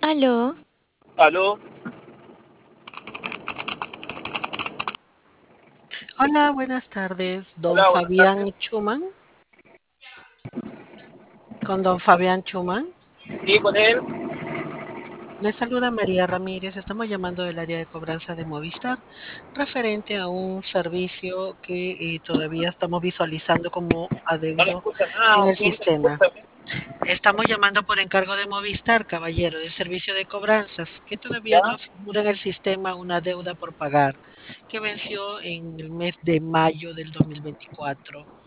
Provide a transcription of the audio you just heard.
Aló, Aló, Hola, buenas tardes, don hola, buenas tardes. Fabián Chuman, con don Fabián Chuman. Sí, con él. Le saluda María Ramírez, estamos llamando del área de cobranza de Movistar, referente a un servicio que todavía estamos visualizando como No le adeudo escucha nada, en el señorita, sistema. discúlpeme. Estamos llamando por encargo de Movistar, caballero, del servicio de cobranzas, que todavía ¿Ya? no figura en el sistema una deuda por pagar, que venció en el mes de mayo del 2024.